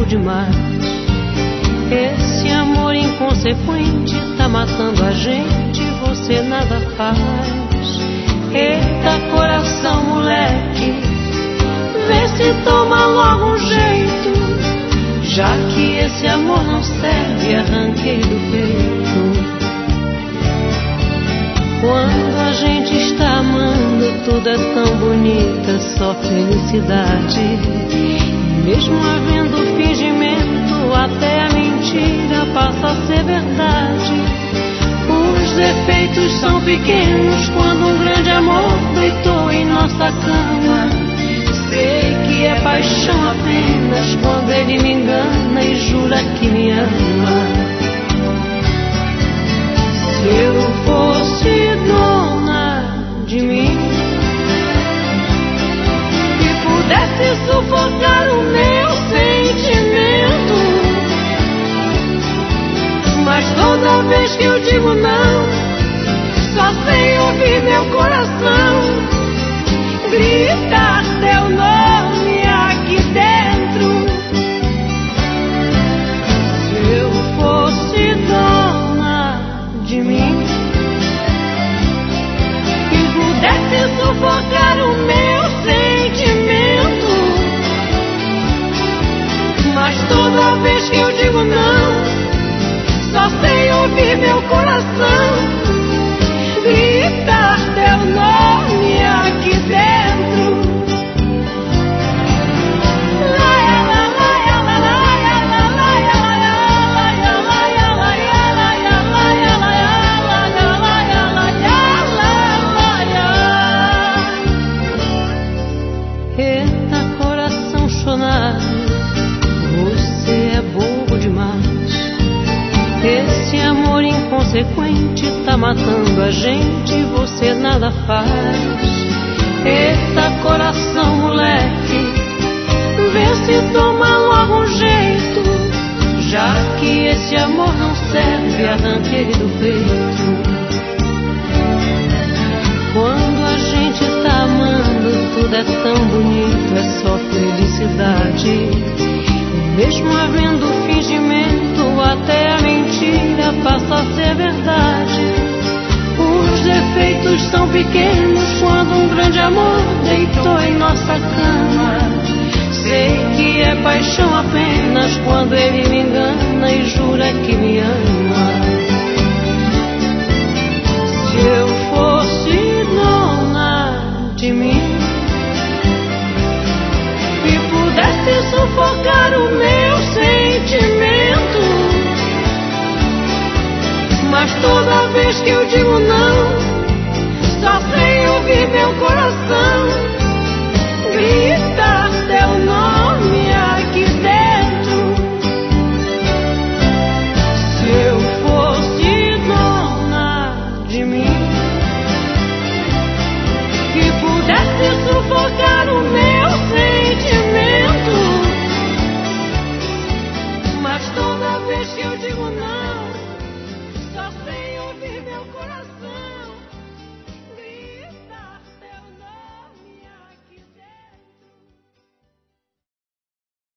demais. Esse amor inconsequente tá matando a gente, você nada faz. Eita coração, moleque, vê se toma logo um jeito, já que esse amor não serve, arranquei do peito. Quando a gente está amando, tudo é tão bonito, é só felicidade. Mesmo havendo fingimento, até a mentira passa a ser verdade. Os defeitos são pequenos quando um grande amor deitou em nossa cama. Sei que é paixão apenas quando ele me engana e jura que me ama. Se eu fosse dona de mim e pudesse sufocar o meu sentimento, mas toda vez que eu digo não, só sei ouvir meu coração gritar teu nome aqui dentro. Se eu fosse dona de mim e pudesse sufocar o meu sentimento, mas toda vez que eu digo não, só sei ouvir meu coração gritar teu nome aqui dentro. Eita coração chonado, você é bobo demais. Esse amor inconsequente tá matando a gente, você nada faz. Eita coração, moleque, vê se toma logo um jeito, já que esse amor não serve, arranque ele do peito. Quando a gente tá amando, tudo é tão bonito, é só felicidade. Mesmo havendo fingimento, até a mentira passa a ser verdade. Os defeitos são pequenos quando um grande amor deitou em nossa cama. Sei que é paixão apenas quando ele me engana e jura que me ama. Se eu fosse dona de mim e pudesse sufocar o meu sentimento, mas toda vez que eu digo não, só sei ouvir meu coração gritar teu nome aqui dentro. Se eu fosse dona de mim e pudesse sufocar o meu sentimento, mas toda vez que eu digo não,